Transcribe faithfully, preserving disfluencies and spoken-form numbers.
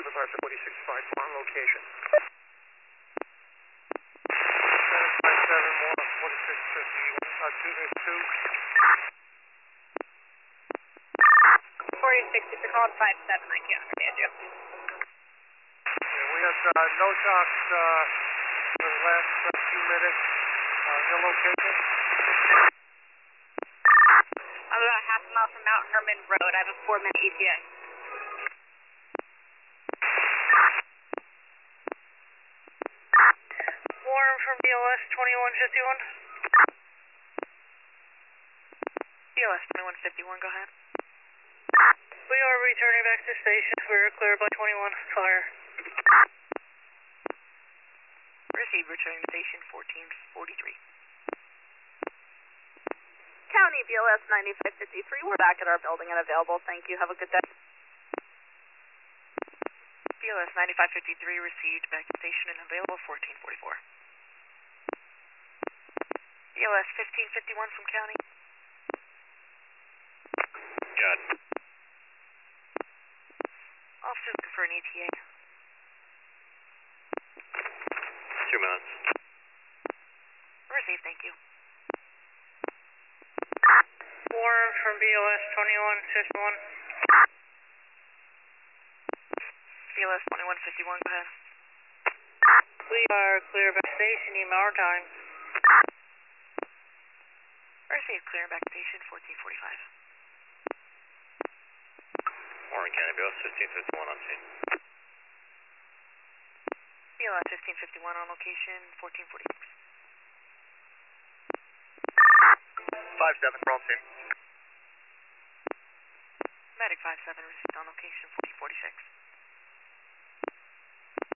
Supervisor forty-six five on location. seven five seven more, forty-six fifty-one, uh, two two. forty-six, if you're calling five seven, I can't understand you. Yeah, we have uh, no talks uh, for the last uh, few minutes. Uh, your location? I'm about half a mile from Mount Herman Road. I have a four minute E T A. Warren from B L S twenty-one fifty-one. B L S twenty-one fifty-one, go ahead. We are returning back to station. We're clear by twenty-one. Fire. Received, returning to station fourteen forty-three. County B L S ninety-five fifty-three. We're back at our building and available. Thank you. Have a good day. B L S ninety-five fifty-three received, back to station and available fourteen forty-four. B L S fifteen fifty-one from County. Got it. Officers looking for an E T A. Two minutes. Received, thank you. Warren from B L S twenty-one fifty-one. B L S twenty-one fifty-one, go ahead. We are clear back station. Email our time. Received, clear back station fourteen forty-five. Warren County, B L S fifteen fifty-one on scene. B L S fifteen fifty-one on location fourteen forty-six. five seven, we're on scene. Medic five seven received on location fourteen forty-six.